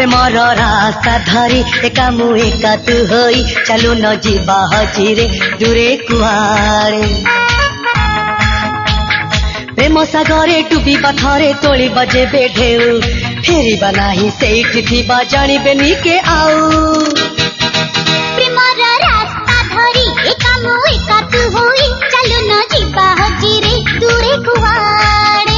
Premiere रास्ता धरी एका मु एका तू होई चलू न जीवा हजिरे दूरे कुआरे प्रेम सागरे डुबिबा थरे तोली बजे बेढेउ फेरिबा नाही सेठी थिबा जानिबेनी के आउ प्रेमर रास्ता धरी एका मु एका तू होई चलू न जीवा हजिरे दूरे कुआरे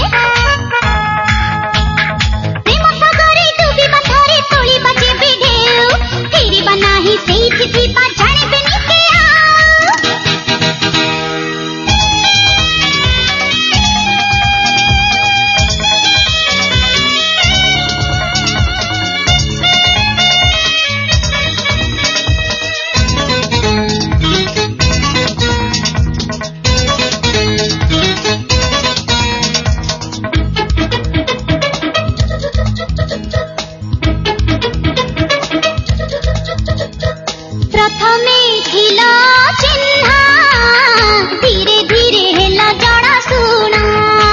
प्रेम सागरे डुबिबा थरे तोली बजे बेढेउ फेरिबा नाही सेठी थिबा जानिबेनी के आउ प्रथमे थिला चिन्हा धीरे धीरे हेला जड़ा सुना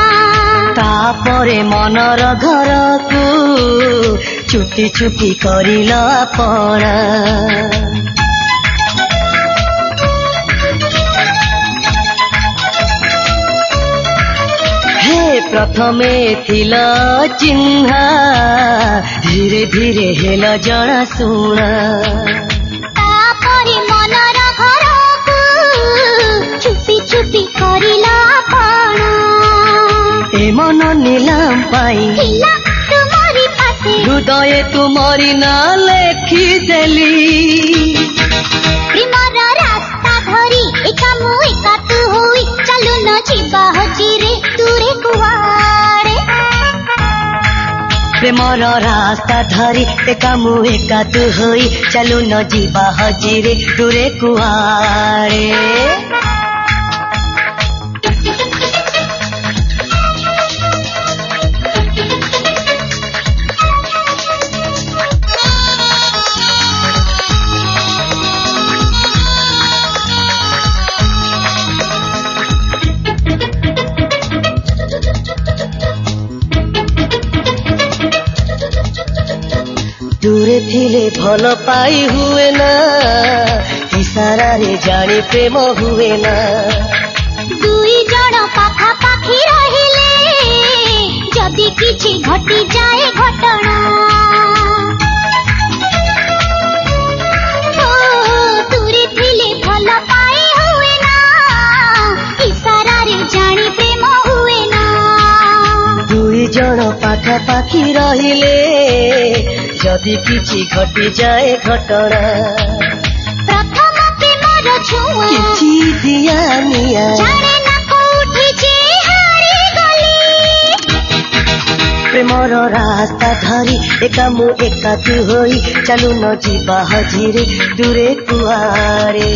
तापरे मनर घर को चुटी चुटी करिल आपण हे प्रथमे थिला चिन्हा धीरे धीरे हेल जड़ा सुना तापरे मनर घर को चुपी चुपी करिला आपण ए मन नीलाम पाई थिला तुमरी पासे हृदय तुमरी ना लेखी देली प्रेमर रास्ता धरी एका मु एका तू होई चलू न जीवा हजिरे दूरे कुआरे प्रेमर रास्ता धरी एका मु एका तू होई चलू न जीवा हजिरे दूरे कुआरे दूरे थिले भल पाई हुए ना इशारा रे जानी प्रेम हुए ना दुई जण पाखा पाखी रहिले जदि किछि घटी जाए घटना दूरे थिले भल पाई हुए ना इशारा रे जानी प्रेम हुए ना दुई जण पाखा पाखी रहिले जदि किछि घटी जाए घटना प्रथम प्रेमर छुआ किछि दिया निया जाने ना कोठी जे हारी गली प्रेमर रास्ता धरी एका मु एका तू होई चलू न जीवा हजिरे दूरे कुआरे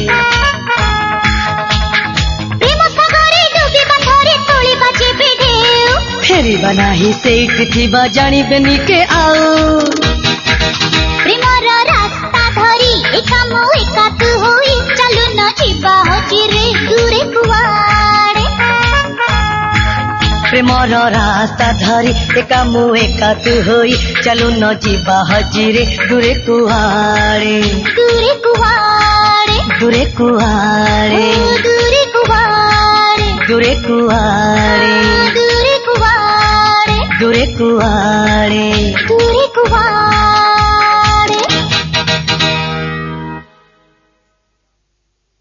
प्रेम सागरे डुबिबा थरे तोली बजे बेढेउ फेरिबा नाही सेठी थिबा जानिबेनी के आउ प्रेमर रास्ता धरी एका मु एका तू होई चलू न जीवा हजिरे दूरे कुआरे प्रेमर रास्ता धरी एका मु एका तू होई चलू न जीवा हजिरे दूरे कुआरे दूरे कुआरे दूरे कुआरे दूरे कुआरे दूरे कुआरे दूरे कुआरे दूरे कुआरे दूरे कुआरे